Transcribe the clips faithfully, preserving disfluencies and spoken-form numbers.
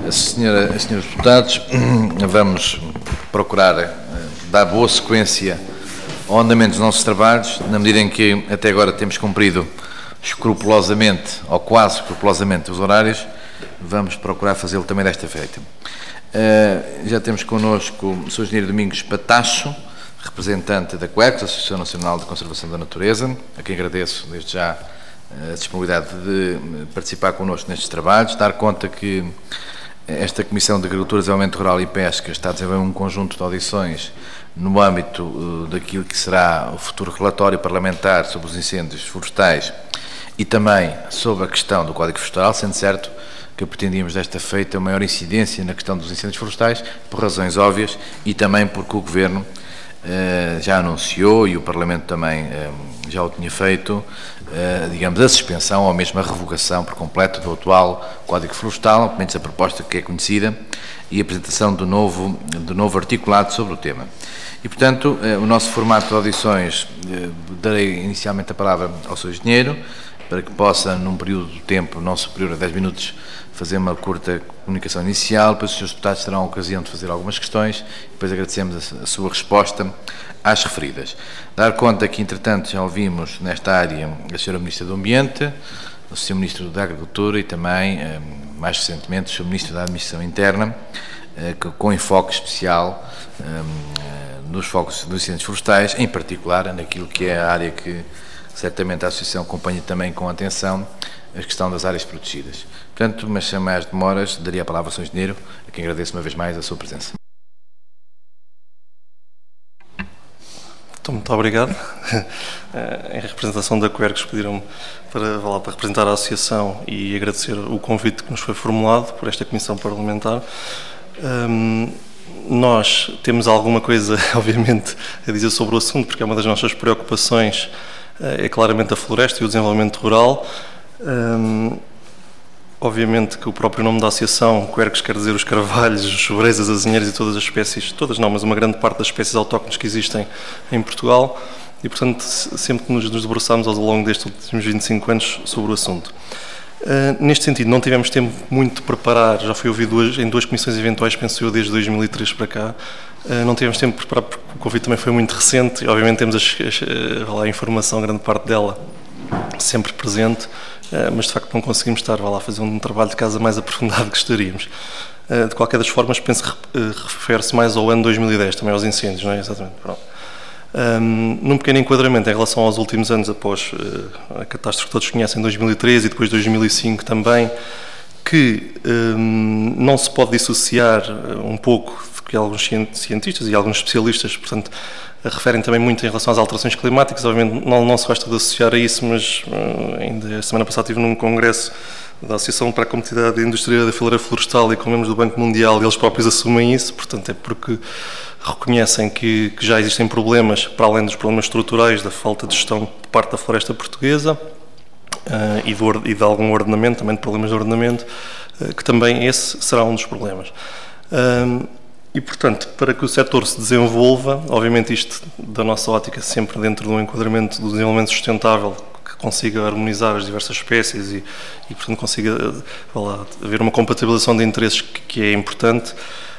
Senhora, senhores deputados, vamos procurar dar boa sequência ao andamento dos nossos trabalhos, na medida em que até agora temos cumprido escrupulosamente, ou quase escrupulosamente, os horários, vamos procurar fazê-lo também desta feita. Uh, já temos connosco o senhor Engenheiro Domingos Patacho, representante da COECOS, Associação Nacional de Conservação da Natureza, a quem agradeço desde já a disponibilidade de participar connosco nestes trabalhos, dar conta que esta Comissão de Agricultura, Desenvolvimento Rural e Pesca está a desenvolver um conjunto de audições no âmbito uh, daquilo que será o futuro relatório parlamentar sobre os incêndios florestais e também sobre a questão do Código Florestal, sendo certo que pretendíamos desta feita maior incidência na questão dos incêndios florestais, por razões óbvias, e também porque o Governo uh, já anunciou, e o Parlamento também uh, já o tinha feito, uh, digamos, a suspensão ou mesmo a revogação por completo do atual Código Florestal, pelo menos a proposta que é conhecida, e a apresentação do novo, do novo articulado sobre o tema. E, portanto, uh, o nosso formato de audições, uh, darei inicialmente a palavra ao senhor Engenheiro, para que possa, num período de tempo não superior a dez minutos, fazer uma curta comunicação inicial, depois os senhores deputados terão a ocasião de fazer algumas questões, e depois agradecemos a, a sua resposta às referidas. Dar conta que, entretanto, já ouvimos nesta área a senhora Ministra do Ambiente, o senhor Ministro da Agricultura e também, mais recentemente, o senhor Ministro da Administração Interna, com enfoque especial nos focos dos incêndios florestais, em particular naquilo que é a área que certamente a Associação acompanha também com atenção, a questão das áreas protegidas. Portanto, mas sem mais demoras, daria a palavra ao senhor Engenheiro, a quem agradeço uma vez mais a sua presença. Então, muito obrigado. Em representação da COERCOS, pediram-me para, para representar a Associação e agradecer o convite que nos foi formulado por esta Comissão Parlamentar. Um, nós temos alguma coisa, obviamente, a dizer sobre o assunto, porque é uma das nossas preocupações, é claramente a floresta e o desenvolvimento rural. Um, obviamente que o próprio nome da associação, COERCOS, quer dizer os carvalhos, os sobreiros, as azinheiras e todas as espécies, todas não, mas uma grande parte das espécies autóctones que existem em Portugal, e portanto sempre que nos, nos debruçamos ao longo destes últimos vinte e cinco anos sobre o assunto. Uh, neste sentido, não tivemos tempo muito de preparar, já foi ouvido duas, em duas comissões eventuais, penso eu, desde dois mil e três para cá. Uh, não tivemos tempo de preparar porque o convite também foi muito recente e obviamente temos as, as, a, a informação, grande parte dela, sempre presente, uh, mas de facto não conseguimos estar lá, a fazer um trabalho de casa mais aprofundado que gostaríamos. Uh, de qualquer das formas, penso que uh, refere-se mais ao ano dois mil e dez, também aos incêndios, não é? Exatamente. Pronto. Um, num pequeno enquadramento em relação aos últimos anos após uh, a catástrofe que todos conhecem, em dois mil e treze e depois dois mil e cinco também, que um, não se pode dissociar um pouco do que alguns cientistas e alguns especialistas, portanto, referem também muito em relação às alterações climáticas. Obviamente não, não se gosta de associar a isso, mas uh, ainda a semana passada estive num congresso da Associação para a Competitividade da Indústria da Fileira Florestal e com membros do Banco Mundial, e eles próprios assumem isso, portanto é porque reconhecem que, que já existem problemas, para além dos problemas estruturais da falta de gestão de parte da floresta portuguesa uh, e, do, e de algum ordenamento, também de problemas de ordenamento, uh, que também esse será um dos problemas. Uh, e, portanto, para que o setor se desenvolva, obviamente isto, da nossa ótica, sempre dentro de um enquadramento do desenvolvimento sustentável, que consiga harmonizar as diversas espécies e, e portanto, consiga lá, haver uma compatibilização de interesses que, que é importante.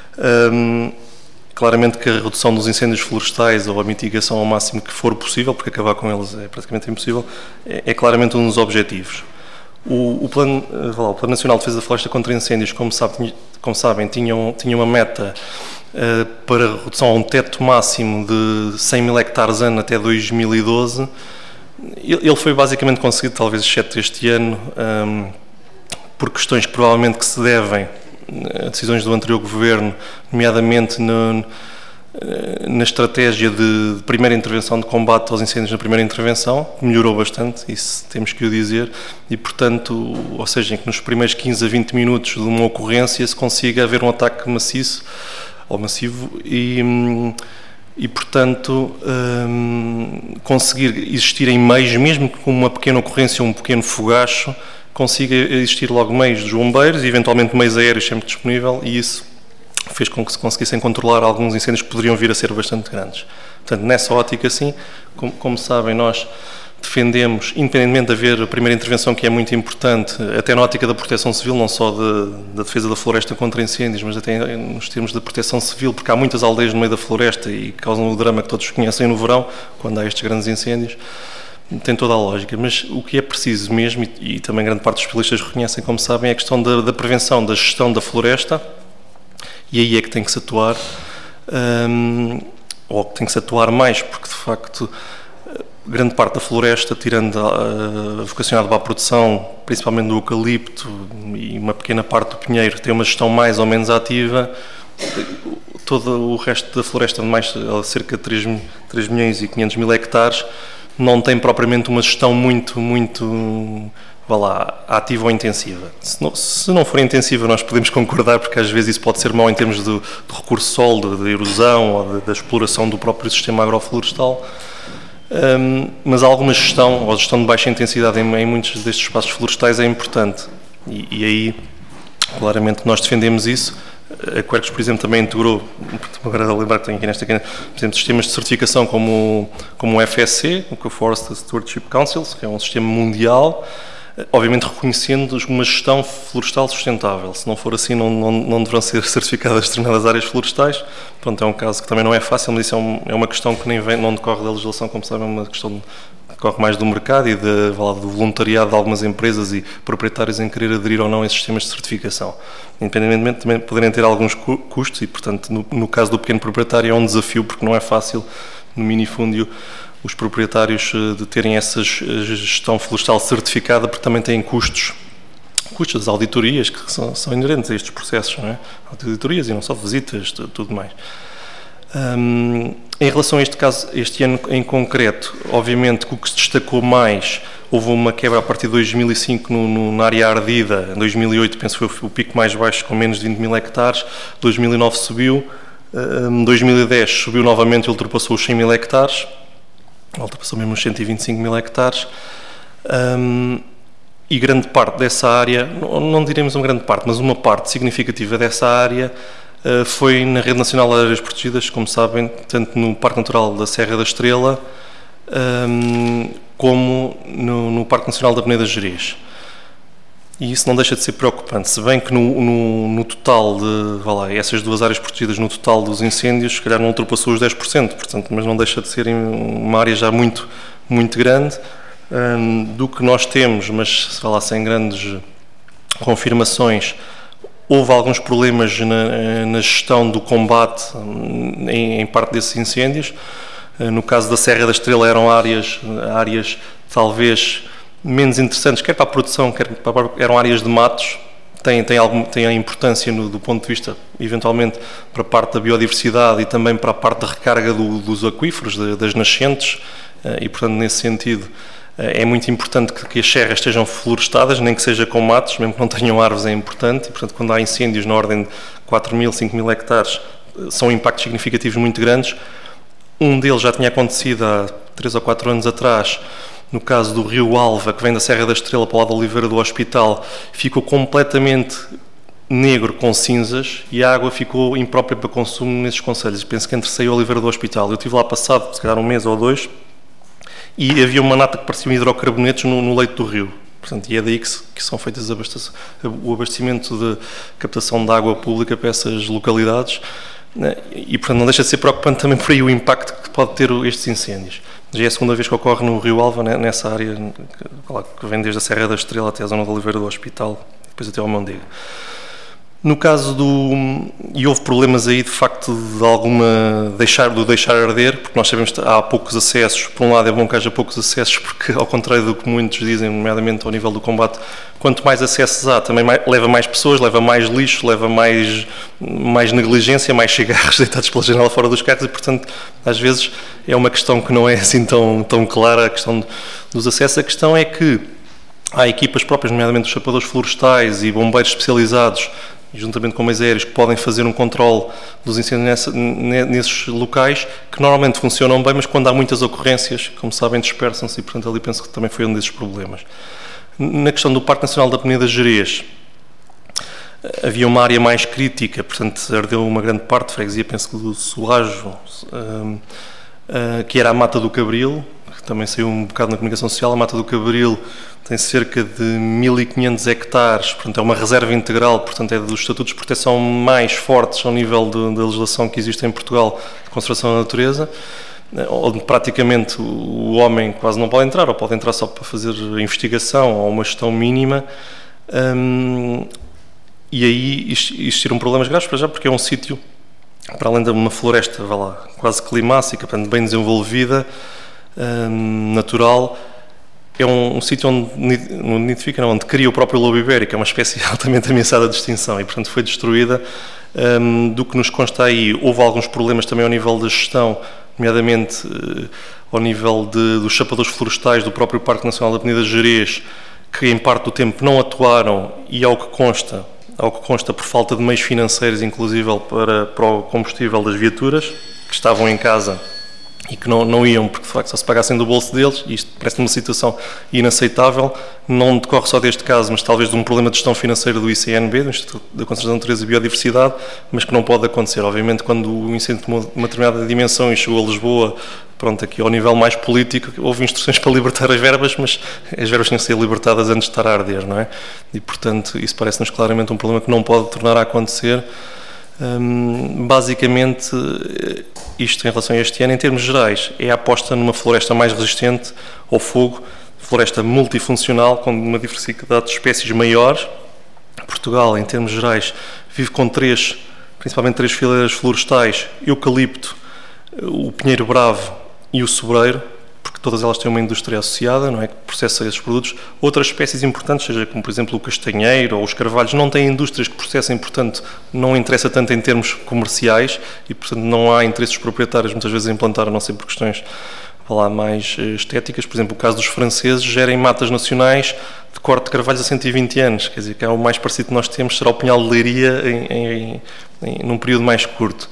Um, Claramente que a redução dos incêndios florestais ou a mitigação ao máximo que for possível, porque acabar com eles é praticamente impossível, é, é claramente um dos objetivos. O, o, plano, o Plano Nacional de Defesa da Floresta contra Incêndios, como, sabe, como sabem, tinha, tinha uma meta uh, para a redução a um teto máximo de cem mil hectares ano até dois mil e doze. Ele foi basicamente conseguido, talvez exceto este ano, um, por questões que provavelmente que se devem a decisões do anterior governo, nomeadamente no, na estratégia de primeira intervenção de combate aos incêndios na primeira intervenção, que melhorou bastante, isso temos que o dizer, e portanto, ou seja, em que nos primeiros quinze a vinte minutos de uma ocorrência se consiga haver um ataque maciço ou massivo e, e portanto, um, conseguir existir em meios, mesmo com uma pequena ocorrência, um pequeno fogacho, consiga existir logo meios dos bombeiros e eventualmente meios aéreos sempre disponível, e isso fez com que se conseguissem controlar alguns incêndios que poderiam vir a ser bastante grandes. Portanto, nessa ótica, sim, como, como sabem, nós defendemos, independentemente de haver a primeira intervenção, que é muito importante, até na ótica da proteção civil, não só de, da defesa da floresta contra incêndios, mas até nos termos da proteção civil, porque há muitas aldeias no meio da floresta e causam o drama que todos conhecem no verão, quando há estes grandes incêndios, tem toda a lógica. Mas o que é preciso mesmo, e, e também grande parte dos especialistas reconhecem, como sabem, é a questão da, da prevenção, da gestão da floresta, e aí é que tem que se atuar, um, ou que tem que se atuar mais, porque de facto grande parte da floresta, tirando a, a vocacionada para a produção, principalmente do eucalipto e uma pequena parte do pinheiro, tem uma gestão mais ou menos ativa. Todo o resto da floresta, mais cerca de três milhões e quinhentos mil hectares, não tem propriamente uma gestão muito, muito, vá lá, ativa ou intensiva. Se não, se não for intensiva, nós podemos concordar, porque às vezes isso pode ser mau em termos de, de recurso solo, de, de erosão ou da exploração do próprio sistema agroflorestal. Um, mas alguma gestão, ou gestão de baixa intensidade em, em muitos destes espaços florestais é importante. E, e aí, claramente, nós defendemos isso. A Quercus, por exemplo, também integrou, agora a lembrar que tenho aqui nesta aqui, por exemplo, sistemas de certificação como, como o F S C, o Forest Stewardship Council, que é um sistema mundial, obviamente reconhecendo uma gestão florestal sustentável. Se não for assim, não, não, não deverão ser certificadas determinadas áreas florestais. Pronto, é um caso que também não é fácil, mas isso é, um, é uma questão que nem vem, não decorre da legislação, como sabem, é uma questão que decorre mais do mercado e de, do voluntariado de algumas empresas e proprietários em querer aderir ou não a esses sistemas de certificação. Independentemente, também poderem ter alguns custos e, portanto, no, no caso do pequeno proprietário é um desafio, porque não é fácil, no minifúndio, os proprietários de terem essa gestão florestal certificada, porque também têm custos, custos das auditorias que são, são inerentes a estes processos, não é? Auditorias e não só visitas, tudo mais. Um, em relação a este caso, este ano em concreto, obviamente que o que se destacou mais, houve uma quebra a partir de dois mil e cinco no, no, na área ardida, em dois mil e oito penso que foi o pico mais baixo, com menos de vinte mil hectares, dois mil e nove subiu, um, dois mil e dez subiu novamente e ultrapassou os cem mil hectares, ultrapassou mesmo os cento e vinte e cinco mil hectares, um, e grande parte dessa área, não, não diremos uma grande parte, mas uma parte significativa dessa área uh, foi na Rede Nacional de Áreas Protegidas, como sabem, tanto no Parque Natural da Serra da Estrela, um, como no, no Parque Nacional da Peneda Gerês. E isso não deixa de ser preocupante, se bem que no, no, no total de, vá lá, essas duas áreas protegidas no total dos incêndios, se calhar não ultrapassou os dez por cento, portanto, mas não deixa de ser uma área já muito, muito grande, um, do que nós temos, mas vá lá, sem grandes confirmações. Houve alguns problemas na, na gestão do combate em, em parte desses incêndios. No caso da Serra da Estrela eram áreas, áreas talvez menos interessantes, quer para a produção, quer para, eram áreas de matos, tem, tem, algum, tem a importância no, do ponto de vista, eventualmente, para a parte da biodiversidade e também para a parte da recarga do, dos aquíferos, de, das nascentes, e, portanto, nesse sentido, é muito importante que, que as serras estejam florestadas, nem que seja com matos, mesmo que não tenham árvores, é importante, e, portanto, quando há incêndios na ordem de quatro mil, cinco mil hectares, são impactos significativos muito grandes. Um deles já tinha acontecido há três ou quatro anos atrás, no caso do Rio Alva, que vem da Serra da Estrela para o lado da Oliveira do Hospital, ficou completamente negro com cinzas e a água ficou imprópria para consumo nesses concelhos. Penso que entre Ceia e Oliveira do Hospital. Eu estive lá passado, se calhar um mês ou dois, e havia uma nata que parecia hidrocarbonetos no, no leito do rio. Portanto, e é daí que, se, que são feitas o abastecimento de captação de água pública para essas localidades. E, portanto, não deixa de ser preocupante também por aí o impacto que pode ter estes incêndios. Já é a segunda vez que ocorre no Rio Alva, nessa área que vem desde a Serra da Estrela até a zona de Oliveira do Hospital, depois até ao Mondego. No caso do... E houve problemas aí, de facto, de alguma... Deixar, do deixar arder, porque nós sabemos que há poucos acessos. Por um lado, é bom que haja poucos acessos, porque, ao contrário do que muitos dizem, nomeadamente ao nível do combate, quanto mais acessos há, também mais, leva mais pessoas, leva mais lixo, leva mais, mais negligência, mais cigarros deitados pela janela fora dos carros e, portanto, às vezes é uma questão que não é assim tão, tão clara, a questão dos acessos. A questão é que há equipas próprias, nomeadamente os sapadores florestais e bombeiros especializados, juntamente com meios aéreos, que podem fazer um controle dos incêndios nessa, nesses locais, que normalmente funcionam bem, mas quando há muitas ocorrências, como sabem, dispersam-se e, portanto, ali penso que também foi um desses problemas. Na questão do Parque Nacional da Peneda Gerês, havia uma área mais crítica, portanto, ardeu uma grande parte, freguesia, penso que do Solajo, uh, que era a Mata do Cabril, que também saiu um bocado na comunicação social. A Mata do Cabril tem cerca de mil e quinhentos hectares, portanto é uma reserva integral, portanto é dos estatutos de proteção mais fortes ao nível de, da legislação que existe em Portugal de conservação da natureza, onde praticamente o homem quase não pode entrar, ou pode entrar só para fazer investigação ou uma gestão mínima. Um, e aí existiram problemas graves para já, porque é um sítio, para além de uma floresta, vá lá, quase climática, portanto bem desenvolvida, um, natural, é um, um sítio onde nidifica, não, onde cria o próprio lobo ibérico, é uma espécie altamente ameaçada de extinção e, portanto, foi destruída. Um, do que nos consta aí, houve alguns problemas também ao nível da gestão, nomeadamente uh, ao nível de, dos chapadores florestais do próprio Parque Nacional da Peneda de Gerês, que em parte do tempo não atuaram e, ao que consta, ao que consta por falta de meios financeiros, inclusive para, para o combustível das viaturas, que estavam em casa e que não, não iam, porque de facto só se pagassem do bolso deles, e isto parece-me uma situação inaceitável, não decorre só deste caso, mas talvez de um problema de gestão financeira do I C N B, do Instituto da Conservação da Natureza e Biodiversidade, mas que não pode acontecer. Obviamente, quando o incêndio tomou uma determinada dimensão e chegou a Lisboa, pronto, aqui ao nível mais político, houve instruções para libertar as verbas, mas as verbas tinham que ser libertadas antes de estar a arder, não é? E, portanto, isso parece-nos claramente um problema que não pode tornar a acontecer. Hum, basicamente, isto em relação a este ano, em termos gerais, é a aposta numa floresta mais resistente ao fogo, floresta multifuncional, com uma diversidade de espécies maiores. Portugal, em termos gerais, vive com três, principalmente três fileiras florestais: eucalipto, o pinheiro bravo e o sobreiro, porque todas elas têm uma indústria associada, não é, que processa esses produtos. Outras espécies importantes, seja como por exemplo o castanheiro ou os carvalhos, não têm indústrias que processem, portanto não interessa tanto em termos comerciais e, portanto, não há interesses proprietários muitas vezes em implantar, a não ser por questões, vá lá, mais estéticas. Por exemplo, o caso dos franceses, gerem matas nacionais de corte de carvalhos a cento e vinte anos, quer dizer, que é o mais parecido que nós temos, será o pinhal de Leiria em, em, em, num período mais curto.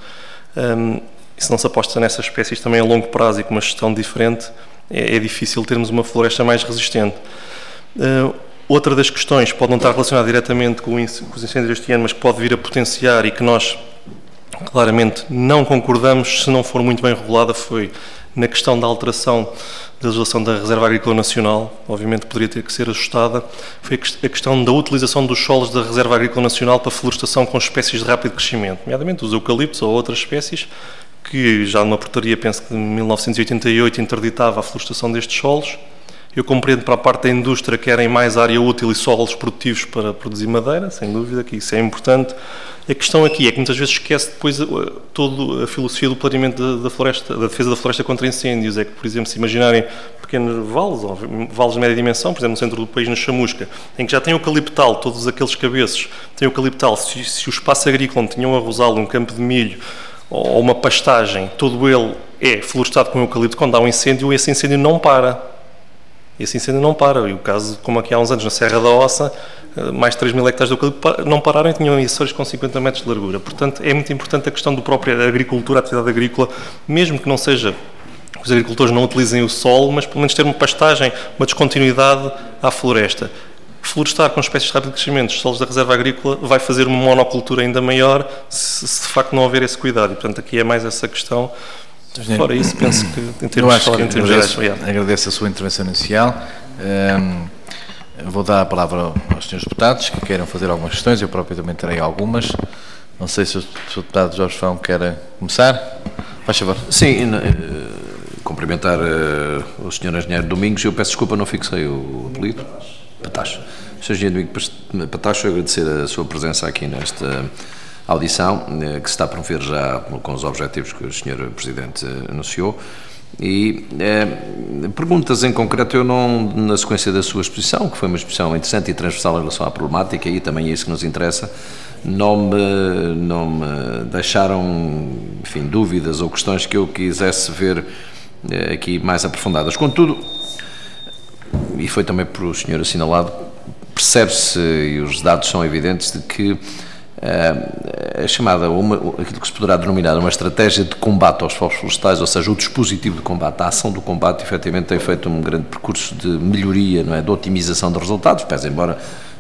Um, E se não se aposta nessas espécies também a longo prazo e com uma gestão diferente, é, é difícil termos uma floresta mais resistente. Uh, outra das questões, pode não estar relacionada diretamente com, com os incêndios deste ano, mas que pode vir a potenciar e que nós claramente não concordamos se não for muito bem regulada, foi na questão da alteração da legislação da Reserva Agrícola Nacional. Obviamente poderia ter que ser ajustada. Foi a questão da utilização dos solos da Reserva Agrícola Nacional para florestação com espécies de rápido crescimento, nomeadamente os eucaliptos ou outras espécies, que já numa portaria, penso que de mil novecentos e oitenta e oito, interditava a florestação destes solos. Eu compreendo para a parte da indústria que querem mais área útil e solos produtivos para produzir madeira, sem dúvida que isso é importante. A questão aqui é que muitas vezes esquece depois toda a filosofia do planeamento da floresta, da defesa da floresta contra incêndios. É que, por exemplo, se imaginarem pequenos vales, ou vales de média dimensão, por exemplo, no centro do país, na Chamusca, em que já tem eucaliptal, todos aqueles cabeços têm eucaliptal, se, se o espaço agrícola onde tinham arrozal, um campo de milho, ou uma pastagem, todo ele é florestado com eucalipto, quando há um incêndio, esse incêndio não para. Esse incêndio não para. E o caso, como aqui há uns anos, na Serra da Ossa, mais de três mil hectares de eucalipto não pararam e tinham açores com cinquenta metros de largura. Portanto, é muito importante a questão da própria agricultura, a atividade agrícola, mesmo que não seja, os agricultores não utilizem o solo, mas pelo menos ter uma pastagem, uma descontinuidade à floresta. Florestar com espécies de rápido crescimento, os solos da reserva agrícola, vai fazer uma monocultura ainda maior se, se de facto não houver esse cuidado. E, portanto, aqui é mais essa questão. Fora isso, penso que em termos, acho que em termos agradeço, gerais... agradeço a sua intervenção inicial. Um, vou dar a palavra aos senhores deputados que queiram fazer algumas questões. Eu próprio também terei algumas. Não sei se o senhor deputado Jorge Fão quer começar. Faz favor. Sim, uh, cumprimentar uh, o senhor Engenheiro Domingos. Eu peço desculpa, não fixei o apelido. Patacho. senhor Engenheiro Domingos Patacho, agradecer a sua presença aqui nesta audição, que se está a promover já com os objetivos que o senhor Presidente anunciou. E eh, perguntas em concreto, eu não, na sequência da sua exposição, que foi uma exposição interessante e transversal em relação à problemática, e também é isso que nos interessa, não me, não me deixaram, enfim, dúvidas ou questões que eu quisesse ver eh, aqui mais aprofundadas. Contudo, e foi também por o senhor assinalado, percebe-se, e os dados são evidentes, de que a chamada, uma, aquilo que se poderá denominar uma estratégia de combate aos fogos florestais, ou seja, o dispositivo de combate, a ação do combate, efetivamente tem feito um grande percurso de melhoria, não é, de otimização de resultados, pese embora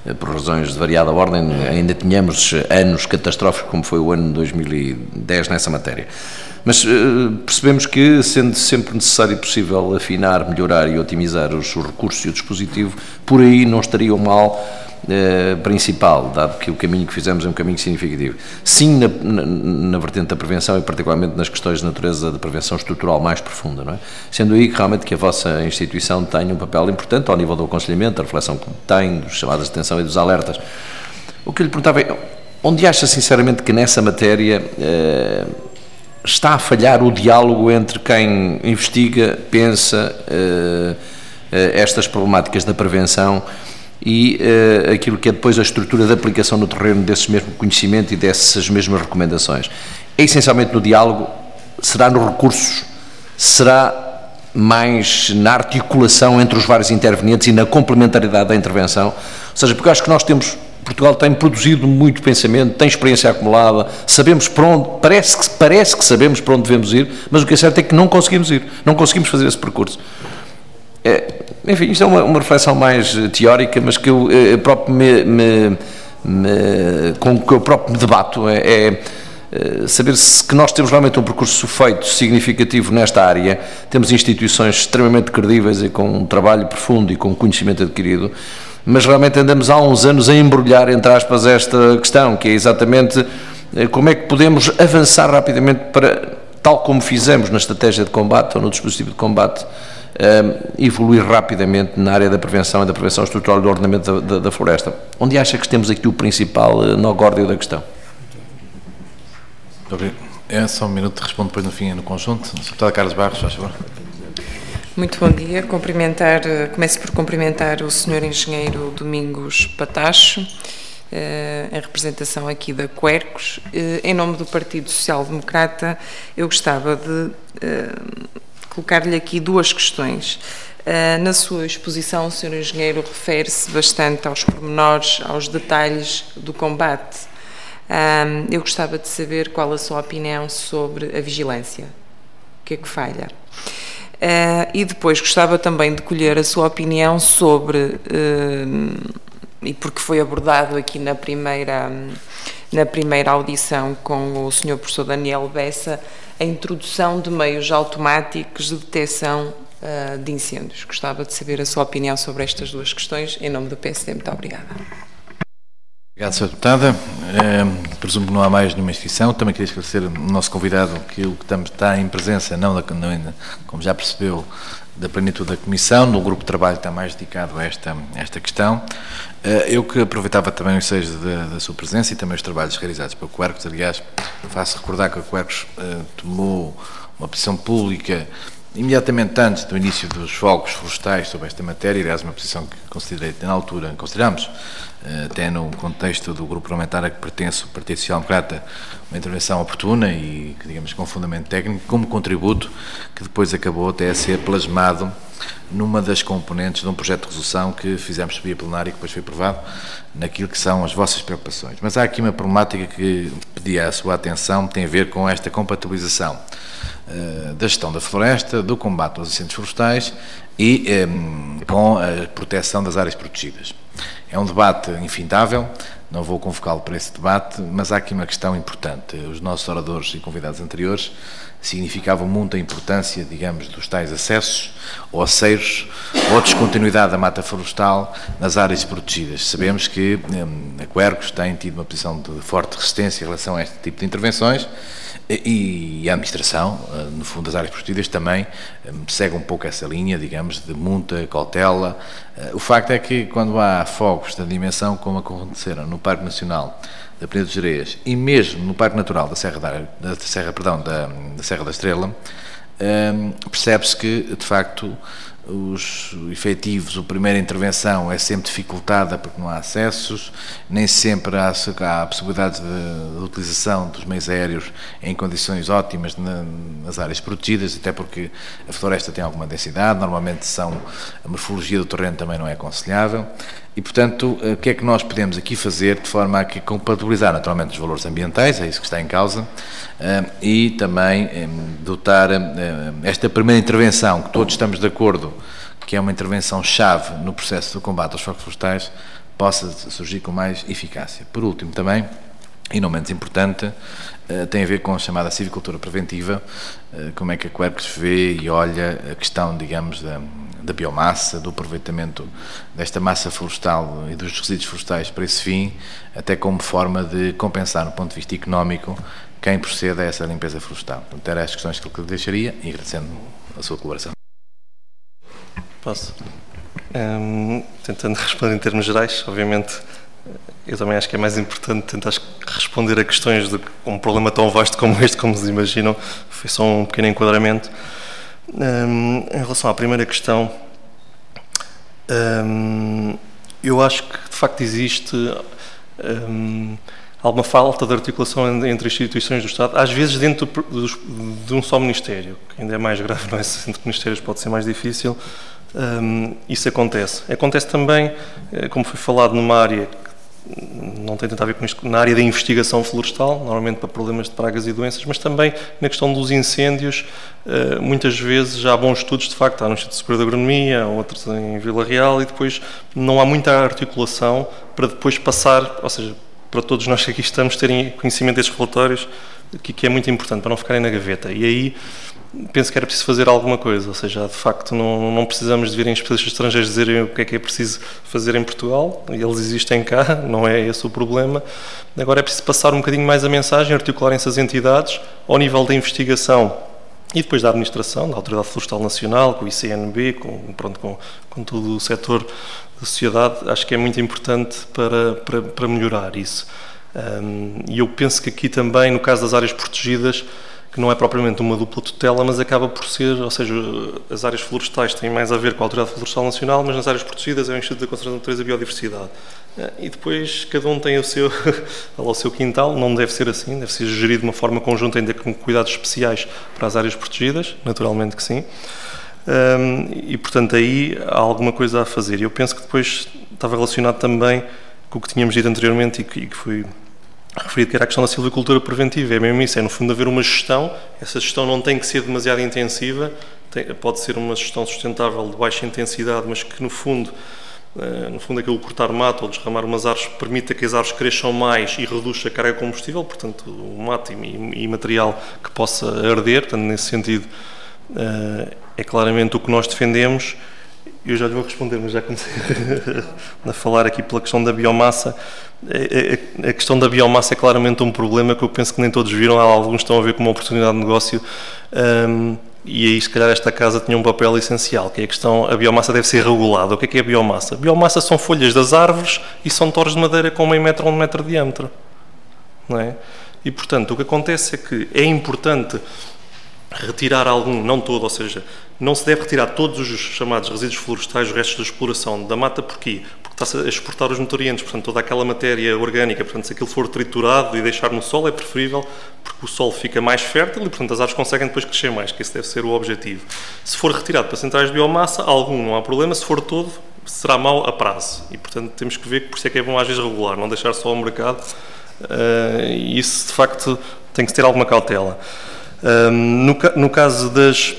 por razões de variada ordem, ainda tínhamos anos catastróficos, como foi o ano de dois mil e dez nessa matéria. Mas uh, percebemos que, sendo sempre necessário e possível afinar, melhorar e otimizar os, os recursos e o dispositivo, por aí não estaria o mal uh, principal, dado que o caminho que fizemos é um caminho significativo. Sim, na, na, na vertente da prevenção e particularmente nas questões de natureza de prevenção estrutural mais profunda, não é? Sendo aí que realmente que a vossa instituição tem um papel importante ao nível do aconselhamento, da reflexão que tem, dos chamadas de atenção e dos alertas. O que eu lhe perguntava é, onde acha sinceramente que nessa matéria uh, está a falhar o diálogo entre quem investiga, pensa uh, uh, estas problemáticas da prevenção e uh, aquilo que é depois a estrutura de aplicação no terreno desse mesmo conhecimento e dessas mesmas recomendações? É essencialmente no diálogo? Será nos recursos? Será mais na articulação entre os vários intervenientes e na complementaridade da intervenção? Ou seja, porque eu acho que nós temos... Portugal tem produzido muito pensamento, tem experiência acumulada, sabemos para onde, parece que, parece que sabemos para onde devemos ir, mas o que é certo é que não conseguimos ir, não conseguimos fazer esse percurso. É, enfim, isto é uma, uma reflexão mais teórica, mas que eu, eu próprio me, me, me, com que eu próprio me debato, é, é saber se que nós temos realmente um percurso feito significativo nesta área, temos instituições extremamente credíveis e com um trabalho profundo e com conhecimento adquirido, mas realmente andamos há uns anos a embrulhar, entre aspas, esta questão, que é exatamente como é que podemos avançar rapidamente para, tal como fizemos na estratégia de combate ou no dispositivo de combate, um, evoluir rapidamente na área da prevenção e da prevenção estrutural e do ordenamento da, da, da floresta. Onde acha que temos aqui o principal uh, nó górdio da questão? É só um minuto, respondo depois no fim no conjunto. Deputada Carlos Barros, faz favor. Muito bom dia. Cumprimentar, começo por cumprimentar o senhor Engenheiro Domingos Patacho, eh, em representação aqui da Quercus. Eh, em nome do Partido Social Democrata, eu gostava de eh, colocar-lhe aqui duas questões. Eh, na sua exposição, o senhor Engenheiro refere-se bastante aos pormenores, aos detalhes do combate. Um, eu gostava de saber qual a sua opinião sobre a vigilância. O que é que falha? Uh, e depois gostava também de colher a sua opinião sobre, uh, e porque foi abordado aqui na primeira, na primeira audição com o senhor professor Daniel Bessa, a introdução de meios automáticos de detecção uh, de incêndios. Gostava de saber a sua opinião sobre estas duas questões, em nome do P S D. Muito obrigada. Obrigado, senhora Deputada. É, presumo que não há mais nenhuma inscrição. Também queria esclarecer o nosso convidado que o que estamos, está em presença, não, da, não como já percebeu, da plenitude da Comissão, no grupo de trabalho está mais dedicado a esta, a esta questão. É, eu que aproveitava também o ensejo da, da sua presença e também os trabalhos realizados pela Quercus. Aliás, faço recordar que a Quercus é, tomou uma posição pública imediatamente antes do início dos fogos florestais sobre esta matéria, aliás, uma posição que considerei, na altura, consideramos, até no contexto do grupo parlamentar a que pertence o Partido Social Democrata, uma intervenção oportuna e, digamos, com fundamento técnico, como contributo que depois acabou até a ser plasmado numa das componentes de um projeto de resolução que fizemos subir a plenário e que depois foi aprovado naquilo que são as vossas preocupações. Mas há aqui uma problemática que pedia a sua atenção, tem a ver com esta compatibilização uh, da gestão da floresta, do combate aos incêndios florestais e um, com a proteção das áreas protegidas. É um debate infindável, não vou convocá-lo para esse debate, mas há aqui uma questão importante. Os nossos oradores e convidados anteriores significavam muita importância, digamos, dos tais acessos ou aceiros ou descontinuidade da mata florestal nas áreas protegidas. Sabemos que hum, a Quercus tem tido uma posição de forte resistência em relação a este tipo de intervenções e a administração, no fundo, das áreas protegidas também segue um pouco essa linha, digamos, de muita cautela. O facto é que quando há fogos da dimensão como aconteceram no Parque Nacional da Peneda dos Gerês e mesmo no Parque Natural da Serra da, da, Serra, perdão, da, da Serra da Estrela, um, percebe-se que, de facto, os efetivos, a primeira intervenção é sempre dificultada porque não há acessos, nem sempre há, há possibilidade de, de utilização dos meios aéreos em condições ótimas na, nas áreas protegidas, até porque a floresta tem alguma densidade, normalmente são, a morfologia do terreno também não é aconselhável e, portanto, o que é que nós podemos aqui fazer de forma a que compatibilizar naturalmente os valores ambientais, é isso que está em causa, e também dotar esta primeira intervenção, que todos estamos de acordo que é uma intervenção-chave no processo do combate aos fogos florestais, possa surgir com mais eficácia. Por último, também, e não menos importante, tem a ver com a chamada silvicultura preventiva, como é que a Quercus vê e olha a questão, digamos, da, da biomassa, do aproveitamento desta massa florestal e dos resíduos florestais para esse fim, até como forma de compensar, do ponto de vista económico, quem procede a essa limpeza florestal. Portanto, eram as questões que eu deixaria e agradecendo a sua colaboração. Posso? Um, tentando responder em termos gerais, obviamente, eu também acho que é mais importante tentar responder a questões de um problema tão vasto como este, como se imaginam. Foi só um pequeno enquadramento. Um, em relação à primeira questão, um, eu acho que de facto existe um, alguma falta de articulação entre instituições do Estado, às vezes dentro dos, de um só Ministério, que ainda é mais grave, não é? Entre ministérios pode ser mais difícil. Um, isso acontece. Acontece também, como foi falado, numa área que não tem tanto a ver com isto, na área da investigação florestal, normalmente para problemas de pragas e doenças, mas também na questão dos incêndios. Uh, muitas vezes já há bons estudos, de facto, há no Instituto Superior de Agronomia, outros em Vila Real, e depois não há muita articulação para depois passar, ou seja, para todos nós que aqui estamos terem conhecimento destes relatórios, que, que é muito importante, para não ficarem na gaveta. E aí penso que era preciso fazer alguma coisa, ou seja, de facto não, não precisamos de virem especialistas estrangeiros dizerem o que é que é preciso fazer em Portugal, eles existem cá, não é esse o problema. Agora é preciso passar um bocadinho mais a mensagem, articularem-se as entidades ao nível da investigação e depois da administração, da Autoridade Florestal Nacional, com o I C N B, com, pronto, com, com todo o setor da sociedade. Acho que é muito importante para, para, para melhorar isso. Um, e eu penso que aqui também, no caso das áreas protegidas, que não é propriamente uma dupla tutela, mas acaba por ser, ou seja, as áreas florestais têm mais a ver com a Autoridade Florestal Nacional, mas nas áreas protegidas é o Instituto da Conservação da Natureza e Biodiversidade. E depois cada um tem o seu, o seu quintal, não deve ser assim, deve ser gerido de uma forma conjunta, ainda com cuidados especiais para as áreas protegidas, naturalmente que sim. Um, e, portanto, aí há alguma coisa a fazer. E eu penso que depois estava relacionado também com o que tínhamos dito anteriormente e que, e que foi referido, que era a questão da silvicultura preventiva. É mesmo isso, é no fundo haver uma gestão. Essa gestão não tem que ser demasiado intensiva, tem, pode ser uma gestão sustentável de baixa intensidade, mas que no fundo, uh, no fundo aquilo cortar mato ou desramar umas árvores permita que as árvores cresçam mais e reduza a carga de combustível, portanto o mato e, e material que possa arder. Portanto, nesse sentido, uh, é claramente o que nós defendemos. Eu já lhe vou responder, mas já comecei a falar aqui pela questão da biomassa. A questão da biomassa é claramente um problema que eu penso que nem todos viram. Há alguns que estão a ver como uma oportunidade de negócio, um, e aí se calhar esta casa tinha um papel essencial, que é a questão, a biomassa deve ser regulada. O que é que é a biomassa? A biomassa são folhas das árvores e são torres de madeira com meio metro ou um metro de diâmetro, não é? E portanto o que acontece é que é importante retirar algum, não todo, ou seja, não se deve retirar todos os chamados resíduos florestais, os restos da exploração da mata. Porquê? Porque está-se a exportar os nutrientes, portanto toda aquela matéria orgânica, portanto se aquilo for triturado e deixar no solo é preferível, porque o solo fica mais fértil e portanto as árvores conseguem depois crescer mais, que esse deve ser o objetivo. Se for retirado para centrais de biomassa, algum não há problema, se for todo será mau a prazo e portanto temos que ver que por isso é que é bom às vezes regular, não deixar só ao mercado, uh, e isso de facto tem que ter alguma cautela. Um, no, no caso das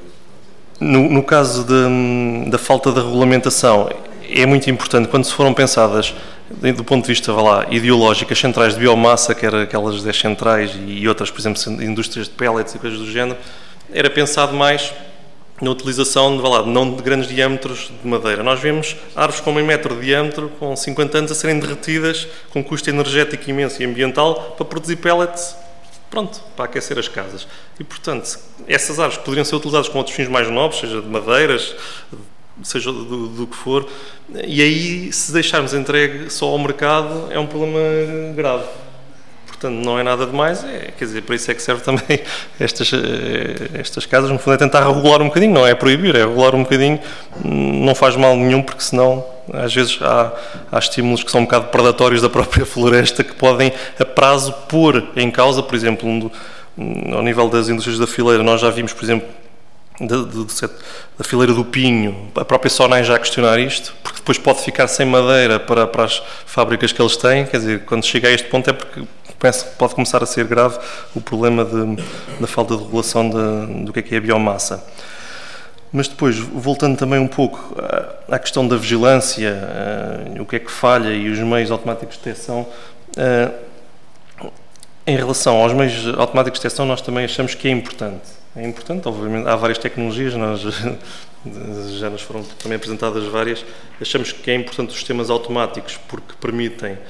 no, no caso de, da falta de regulamentação, é muito importante quando se foram pensadas do ponto de vista, vá lá, ideológico, as centrais de biomassa, que eram aquelas dez centrais e outras, por exemplo, indústrias de pellets e coisas do género, era pensado mais na utilização de, vá lá, não de grandes diâmetros de madeira. Nós vemos árvores com meio metro de diâmetro, com cinquenta anos, a serem derretidas com custo energético imenso e ambiental para produzir pellets, pronto, para aquecer as casas. E, portanto, essas árvores poderiam ser utilizadas com outros fins mais nobres, seja de madeiras, seja do, do que for, e aí, se deixarmos entregue só ao mercado, é um problema grave. Portanto, não é nada demais, é, quer dizer, para isso é que serve também estas, estas casas, no fundo é tentar regular um bocadinho, não é proibir, é regular um bocadinho, não faz mal nenhum, porque senão, às vezes, há, há estímulos que são um bocado predatórios da própria floresta, que podem, a prazo, pôr em causa, por exemplo, um, um, ao nível das indústrias da fileira, nós já vimos, por exemplo, Da, da, da fileira do Pinho, a própria Sonai já a questionar isto, porque depois pode ficar sem madeira para, para as fábricas que eles têm. Quer dizer, quando chega a este ponto é porque penso que pode começar a ser grave o problema de, da falta de regulação de, do que é que é a biomassa. Mas depois, voltando também um pouco à questão da vigilância, uh, o que é que falha e os meios automáticos de detecção, uh, em relação aos meios automáticos de detecção, nós também achamos que é importante. É importante, obviamente, há várias tecnologias, nós, já nos foram também apresentadas várias, achamos que é importante os sistemas automáticos porque permitem,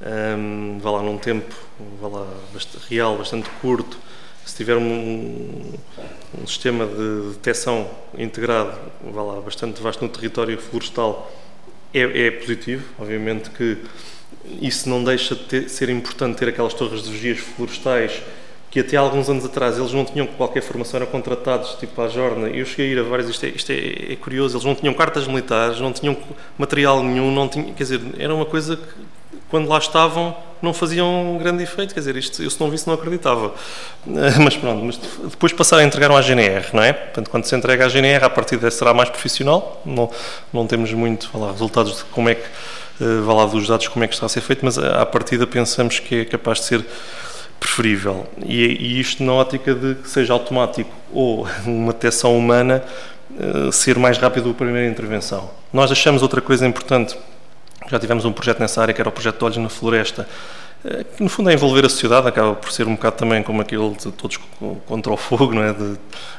um, vá lá, num tempo vá lá, bastante, real, bastante curto, se tiver um, um sistema de detecção integrado, vá lá, bastante vasto no território florestal, é, é positivo. Obviamente que isso não deixa de ter, ser importante ter aquelas torres de vigias florestais que até há alguns anos atrás eles não tinham qualquer formação, eram contratados tipo à jorna. Eu cheguei a ir a vários, isto, é, isto é, é curioso, eles não tinham cartas militares, não tinham material nenhum, não tinham, quer dizer, era uma coisa que quando lá estavam não faziam grande efeito, quer dizer, isto, eu se não visse não acreditava. Mas pronto, mas depois passaram a entregar à G N R, não é? Portanto, quando se entrega à G N R, a partir dessa será mais profissional, não, não temos muito, vá lá, resultados de como é que, vá lá, dos dados como é que está a ser feito, mas à partida pensamos que é capaz de ser preferível. E, e isto na ótica de que seja automático ou uma detecção humana, uh, ser mais rápido a primeira intervenção. Nós achamos outra coisa importante, já tivemos um projeto nessa área que era o projeto de Olhos na Floresta, uh, que no fundo é envolver a sociedade, acaba por ser um bocado também como aquele de todos contra o fogo, não é? De,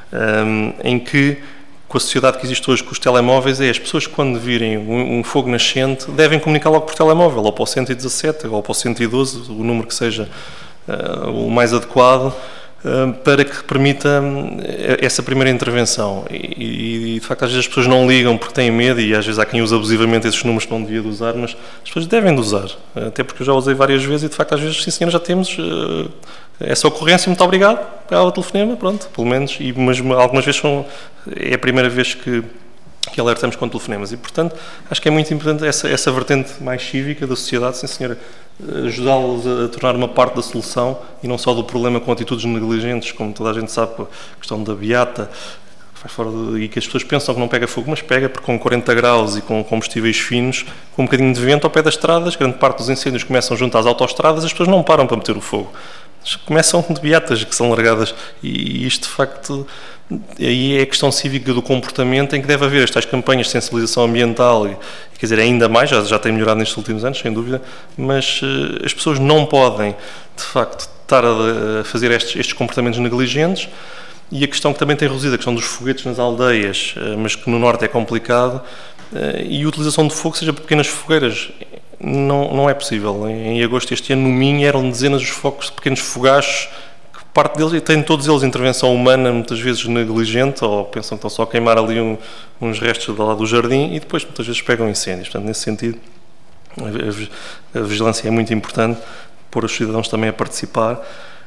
um, em que com a sociedade que existe hoje com os telemóveis, é as pessoas quando virem um, um fogo nascente devem comunicar logo por telemóvel, ou para o cento e dezassete, ou para o cento e doze, o número que seja Uh, o mais adequado, uh, para que permita uh, essa primeira intervenção. E, e, de facto, às vezes as pessoas não ligam porque têm medo, e às vezes há quem use abusivamente esses números que não devia de usar, mas as pessoas devem de usar, uh, até porque eu já usei várias vezes e, de facto, às vezes, sim senhora, já temos uh, essa ocorrência, muito obrigado, pegava o telefonema, pronto, pelo menos, e, mas algumas vezes são, é a primeira vez que que alertamos com telefonemas e, portanto, acho que é muito importante essa, essa vertente mais cívica da sociedade, sim senhora, ajudá-los a, a tornar uma parte da solução e não só do problema com atitudes negligentes, como toda a gente sabe, a questão da beata, que faz fora de, e que as pessoas pensam que não pega fogo, mas pega, porque com quarenta graus e com combustíveis finos, com um bocadinho de vento ao pé das estradas, grande parte dos incêndios começam junto às autoestradas, as pessoas não param para meter o fogo. Começam de beatas que são largadas e isto, de facto, aí é a questão cívica do comportamento em que deve haver estas campanhas de sensibilização ambiental e, quer dizer, ainda mais, já, já tem melhorado nestes últimos anos, sem dúvida, mas uh, as pessoas não podem, de facto, estar a, a fazer estes, estes comportamentos negligentes. E a questão que também tem reduzido, a questão dos foguetes nas aldeias, uh, mas que no norte é complicado, uh, e a utilização de fogo, seja por pequenas fogueiras, não, não é possível. Em, em agosto deste ano, no Minho, eram dezenas de focos de pequenos fogachos, que parte deles, e têm todos eles intervenção humana, muitas vezes negligente, ou pensam que estão só a queimar ali um, uns restos lá do jardim, e depois muitas vezes pegam incêndios. Portanto, nesse sentido, a, a, a vigilância é muito importante, pôr os cidadãos também a participar.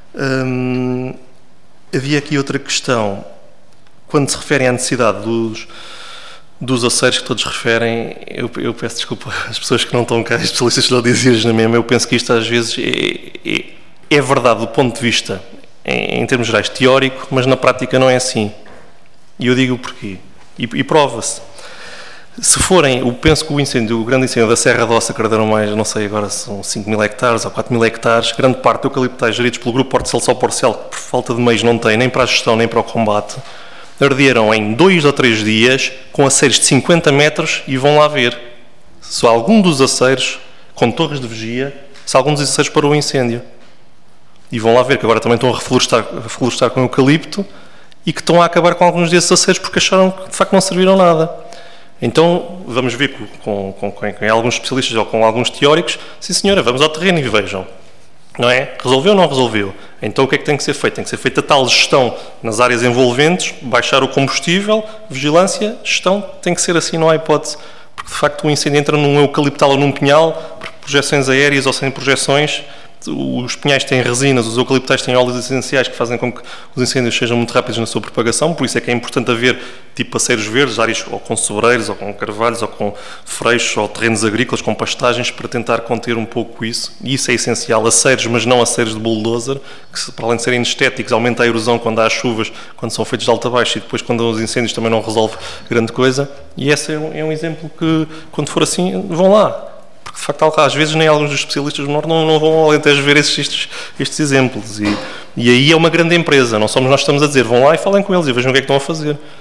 Hum, havia aqui outra questão, quando se referem à necessidade dos dos aceiros que todos referem, eu, eu peço desculpa às pessoas que não estão cá, especialistas não dizem na mesma, eu penso que isto às vezes é, é, é verdade do ponto de vista, em, em termos gerais, teórico, mas na prática não é assim. E eu digo o porquê. E, e prova-se. Se forem, eu penso que o incêndio, o grande incêndio da Serra da Ossa, que arderam mais, não sei agora, são cinco mil hectares ou quatro mil hectares, grande parte de eucaliptais geridos pelo grupo Portocelo São Porcel, que por falta de meios não tem nem para a gestão nem para o combate, arderam em dois ou três dias com aceiros de cinquenta metros e vão lá ver se algum dos aceiros, com torres de vigia, se algum dos aceiros parou o incêndio. E vão lá ver que agora também estão a reflorestar, a reflorestar com eucalipto e que estão a acabar com alguns desses aceiros porque acharam que de facto não serviram nada. Então vamos ver com, com, com, com alguns especialistas ou com alguns teóricos, sim senhora, vamos ao terreno e vejam. Não é? Resolveu ou não resolveu? Então o que é que tem que ser feito? Tem que ser feita tal gestão nas áreas envolventes, baixar o combustível, vigilância, gestão, tem que ser assim, não há hipótese, porque de facto o incêndio entra num eucaliptal ou num pinhal, por projeções aéreas ou sem projeções, os pinhais têm resinas, os eucaliptais têm óleos essenciais que fazem com que os incêndios sejam muito rápidos na sua propagação, por isso é que é importante haver tipo aceiros verdes, áreas ou com sobreiros, ou com carvalhos, ou com freixos, ou terrenos agrícolas, com pastagens, para tentar conter um pouco isso, e isso é essencial, aceiros, mas não aceiros de bulldozer, que para além de serem estéticos, aumenta a erosão quando há chuvas, quando são feitos de alta a baixo, e depois quando os incêndios também não resolve grande coisa, e esse é um, é um exemplo que, quando for assim, vão lá. De facto, às vezes nem alguns dos especialistas do Norte não, não vão ao Alentejo ver estes, estes, estes exemplos. E, e aí é uma grande empresa, não somos nós que estamos a dizer, vão lá e falem com eles e vejam o que é que estão a fazer.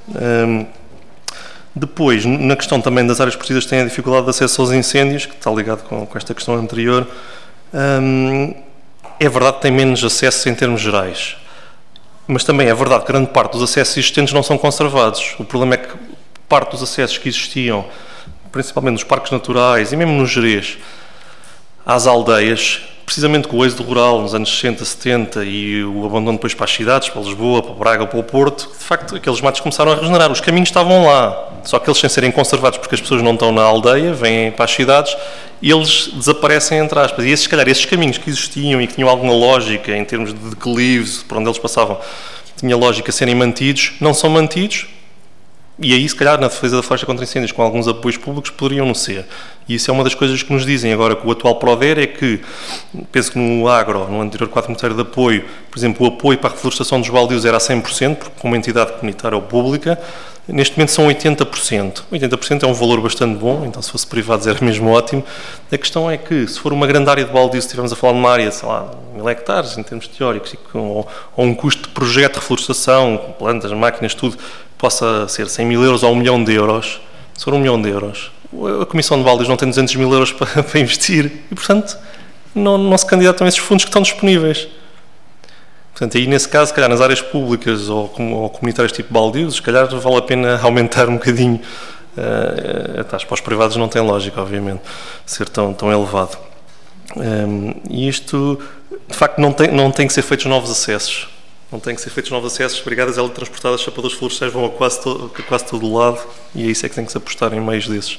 Um, depois, na questão também das áreas protegidas, tem a dificuldade de acesso aos incêndios, que está ligado com, com esta questão anterior. Um, é verdade que tem menos acesso em termos gerais, mas também é verdade que grande parte dos acessos existentes não são conservados. O problema é que parte dos acessos que existiam, principalmente nos parques naturais e mesmo no Gerês, às aldeias, precisamente com o êxodo rural nos anos sessenta, setenta e o abandono depois para as cidades, para Lisboa, para Braga, para o Porto, de facto aqueles matos começaram a regenerar. Os caminhos estavam lá, só que eles, sem serem conservados porque as pessoas não estão na aldeia, vêm para as cidades e eles desaparecem, entre aspas. E esses, se calhar, esses caminhos que existiam e que tinham alguma lógica em termos de declives, por onde eles passavam, tinha lógica serem mantidos, não são mantidos. E aí, se calhar, na defesa da floresta contra incêndios, com alguns apoios públicos, poderiam não ser. E isso é uma das coisas que nos dizem agora com o atual PRODER, é que, penso que no agro, no anterior quadro comunitário de apoio, por exemplo, o apoio para a reflorestação dos baldios era a cem por cento, porque como entidade comunitária ou pública, neste momento são oitenta por cento. oitenta por cento é um valor bastante bom, então se fosse privados era mesmo ótimo. A questão é que, se for uma grande área de baldios, se estivermos a falar de uma área, sei lá, mil hectares, em termos teóricos, ou, ou um custo de projeto de reflorestação, plantas, máquinas, tudo, possa ser cem mil euros ou um milhão de euros, se for um milhão de euros, a Comissão de Baldios não tem duzentos mil euros para, para investir e, portanto, não, não se candidatam a esses fundos que estão disponíveis. Portanto, aí nesse caso, se calhar nas áreas públicas ou, ou comunitárias tipo baldios, se calhar vale a pena aumentar um bocadinho uh, a taxa. Para os privados não tem lógica, obviamente, ser tão, tão elevado. Um, e isto, de facto, não tem, não tem que ser feitos novos acessos. Não tem que ser feitos novos acessos, brigadas teletransportadas, chapadores florestais vão a quase, to, a quase todo o lado e é isso é que tem que se apostar em meios desses.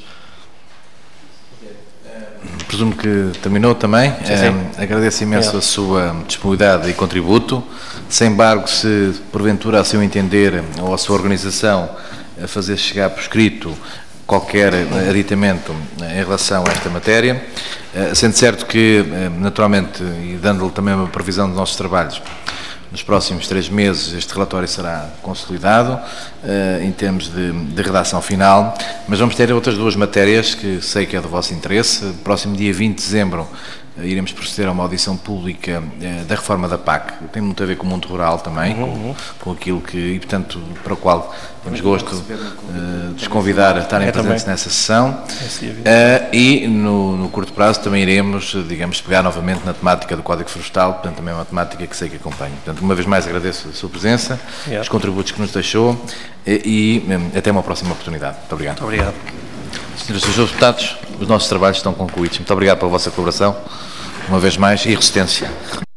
Presumo que terminou também. Sim, sim. É, agradeço imenso é. a sua disponibilidade e contributo. Sem embargo, se porventura a seu entender ou a sua organização a fazer chegar por escrito qualquer aditamento em relação a esta matéria, sendo certo que, naturalmente, e dando-lhe também uma previsão dos nossos trabalhos, nos próximos três meses este relatório será consolidado uh, em termos de, de redação final, mas vamos ter outras duas matérias que sei que é do vosso interesse. No próximo dia vinte de dezembro uh, iremos proceder a uma audição pública uh, da reforma da P A C. Tem muito a ver com o mundo rural também, uhum. com, com aquilo que, e portanto, para o qual temos gosto uh, de os convidar a estarem é presentes também nessa sessão. Uh, e no, no curto prazo também iremos, digamos, pegar novamente na temática do Código Florestal, portanto também é uma temática que sei que acompanho. Portanto, uma vez mais agradeço a sua presença, yeah. os contributos que nos deixou e, e até uma próxima oportunidade. Muito obrigado. Muito obrigado. Senhoras e senhores deputados, os nossos trabalhos estão concluídos. Muito obrigado pela vossa colaboração, uma vez mais, e resistência.